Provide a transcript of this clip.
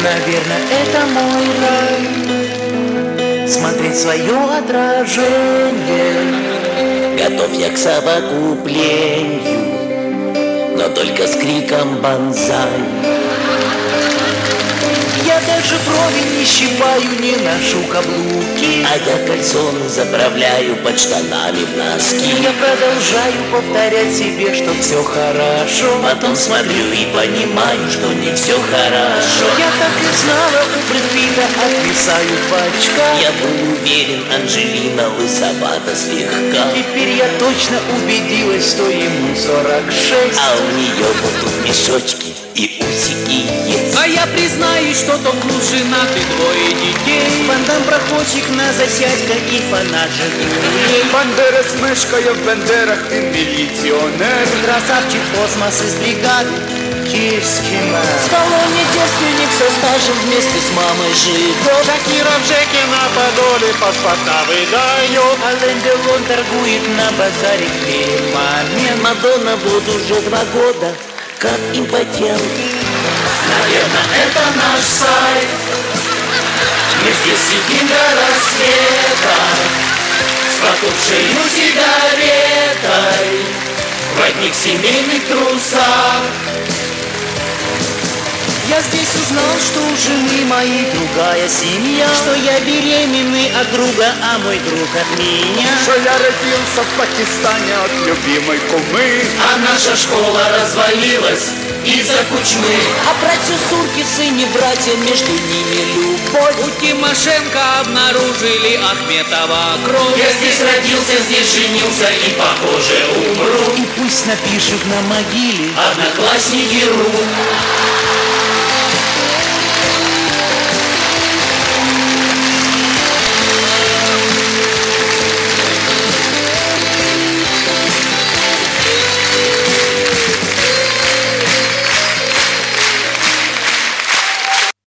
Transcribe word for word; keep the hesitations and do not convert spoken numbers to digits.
Наверное, это мой рай, смотреть свое отражение. Готов я к совокуплению, но только с криком «Бонзай». Я даже брови не щипаю, не ношу каблуки, а я кальсоны заправляю под штанами в носки. Я продолжаю повторять себе, что все хорошо, потом смотрю и понимаю, что не все хорошо. Я так и знала, у Брэд Питта отвисают бачка. Я был уверен, Анджелина лысовата слегка. Теперь я точно убедилась, что ему сорок шесть, а у нее вот тут мешочки и усики есть. А я признаюсь, что Том Круз женат и двое детей. Ван Дамм проходчик на засядьках и фанат Жигулей. Бандера с мышкой в бендерах, ты милиционер. Красавчик космос из бригады Кирскина. Сталлоне девственник со стажем вместе с мамой живет. Шакира в Жеке на Подоле паспорта выдает. Ален Делон торгует на базаре клеемами. Мадонна вот уже два года как импотент. Наверное, это наш сайт. Мы здесь сидим до рассвета с потухшей сигаретой в одних семейных трусах. Я здесь узнал, что у жены моей другая семья, что я беременный от друга, а мой друг от меня, что я родился в Пакистане от любимой кумы, а наша школа развалилась из-за кучмы. А братья Суркисы не братья, между ними любовь. У Тимошенко обнаружили Ахметова кровь. Я здесь родился, здесь женился и, похоже, умру. И пусть напишут на могиле одноклассники.ру.